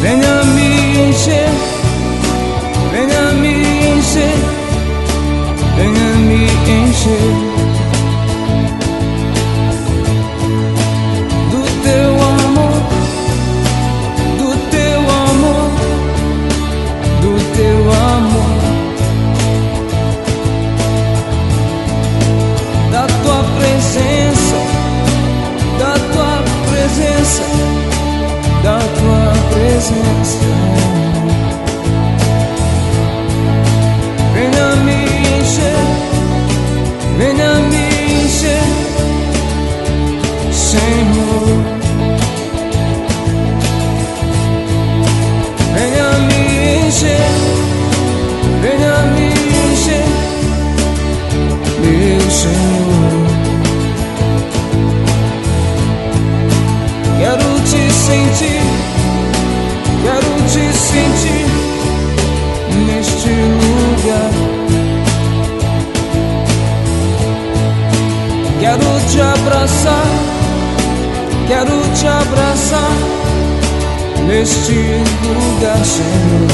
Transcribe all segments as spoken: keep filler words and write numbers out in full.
venha me encher, venha me encher, venha me encher do teu amor, do teu amor, do teu amor, da tua presença, da tua presença, da tua presença. Venha me encher, venha me encher, Senhor. Venha me encher, venha me encher, meu Senhor. Quero te sentir, quero te sentir neste lugar. Quero te abraçar, quero te abraçar neste lugar, Senhor.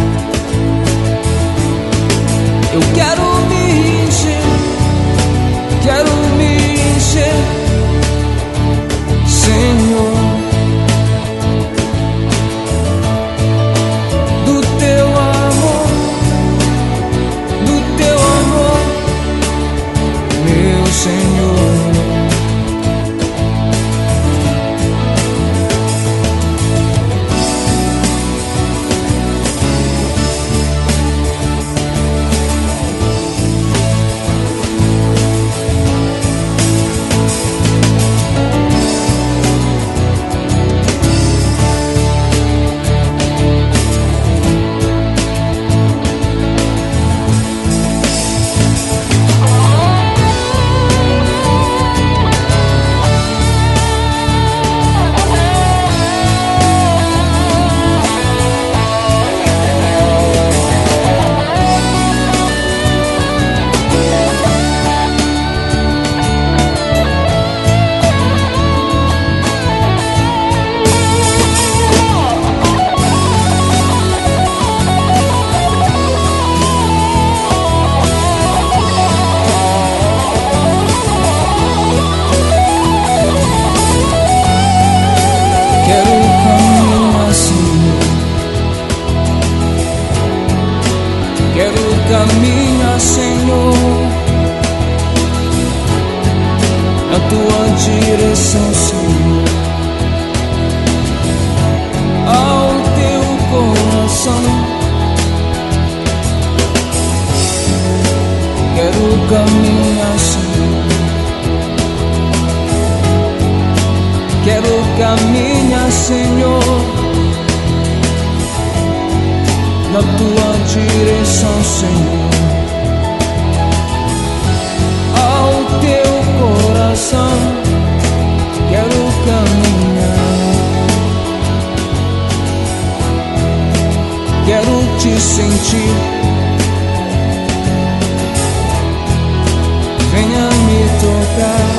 Eu quero me encher, quero me encher, Senhor, do teu amor, do teu amor, meu Senhor. Caminha, Senhor, na tua direção, Senhor, ao teu coração. Quero caminhar, Senhor, quero caminhar, Senhor, na tua direção, Senhor, ao teu coração. Quero caminhar, quero te sentir. Venha me tocar,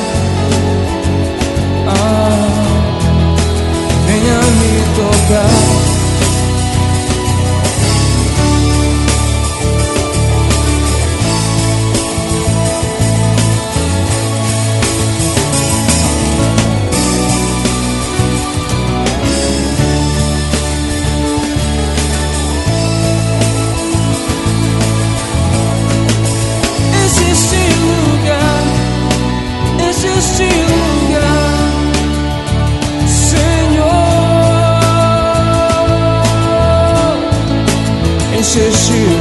ah, venha me tocar. Existe lugar, Senhor, existe